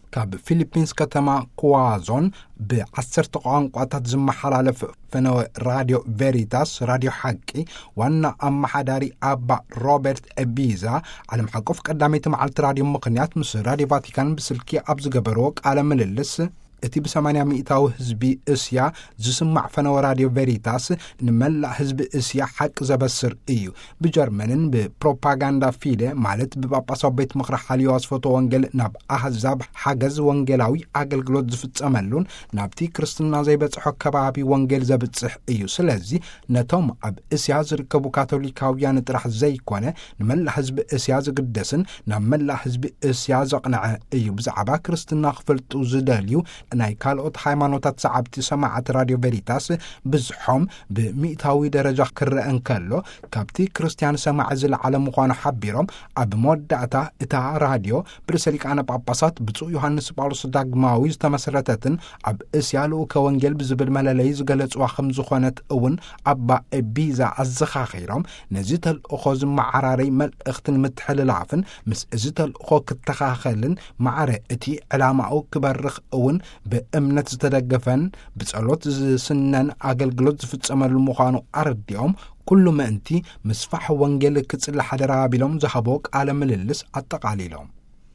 ካብ ፊሊፒንስ ከተማ ኩዋዞን ብ10 ቋንቋታት ዝመሓላለፍ ፈነወ ራድዮ ቬሪታስ ራድዮ ሓቂ ዋና ኣመሓዳሪ ኣባ ሮበርት ኤቢዛ ዓለም ሓቆፍ ቀዳመይቲ መዓልቲ ራድዮ ምኽንያት ምስ ራድዮ ቫቲካን ብስልኪ ኣብ ዝገበርዎ ቃለ ምልልስ እቲ ብ80 ሚእታዊ ህዝቢ እስያ ዝስማዕ ፈነወ ራድዮ ቬሪታስ ንመላእ ህዝቢ እስያ ሓቂ ዘበስር እዩ። ብጀርመንን ብፕሮፓጋንዳ ፊደ ማለት ብጳጳሳዊ ቤት ምኽሪ ሓልዮ ኣስፈቶ ወንጌል ናብ ኣህዛብ ሓገዝ ወንጌላዊ ኣገልግሎት ዝፍጸመሉን ናብቲ ክርስትና ዘይበጽሖ ከባቢ ወንጌል ዘብጽሕ እዩ። ስለዚ ነቶም ኣብ እስያ ዝርከቡ ካቶሊካውያን ጥራሕ ዘይኮነ ንመላእ ህዝቢ እስያ ዝግደስን ናብ መላእ ህዝቢ እስያ ዘቕንዐ እዩ። ብዛዕባ ክርስትና ክፈልጡ ዝደልዩ ናይ ካልኦት ሃይማኖታት ሰዓብቲ ሰማዓት ራድዮ ቬሪታስ ብዙሖም ብምእታዊ ደረጃ ክረአን ከሎ ካብቲ ክርስቲያን ሰማዕ ዝለዓለ ምዃኑ ሓቢሮም ኣብ መወዳእታ እታ ራድዮ ብርሰ ሊቃነ ጳጳሳት ብፁዕ ዮሃንስ ጳውሎስ ዳግማዊ ዝተመሰረተትን ኣብ እስያ ልኡከ ወንጌል ብዝብል መለለይ ዝገለጽዋ ከም ዝኾነት እውን ኣባ ኤቢዛ ኣዘኻኺሮም ነዚ ተልእኾ ዝመዓራረይ መልእኽትን ምትሕልላፍን ምስ እዚ ተልእኾ ክተኻኸልን ማዕረ እቲ ዕላማኡ ክበርኽ እውን በእምነት ዝተደገፈን ብጸሎት ዝስነን አገልግሎት ዝፍጸመሉ ምዃኑ አረዲኦም ኩሉ ምእንቲ ምስፋሕ ወንጌል ክጽልሕ ሓደራ ቢሎም ዝሃቦ ቃለ ምልልስ አጠቃሊሎም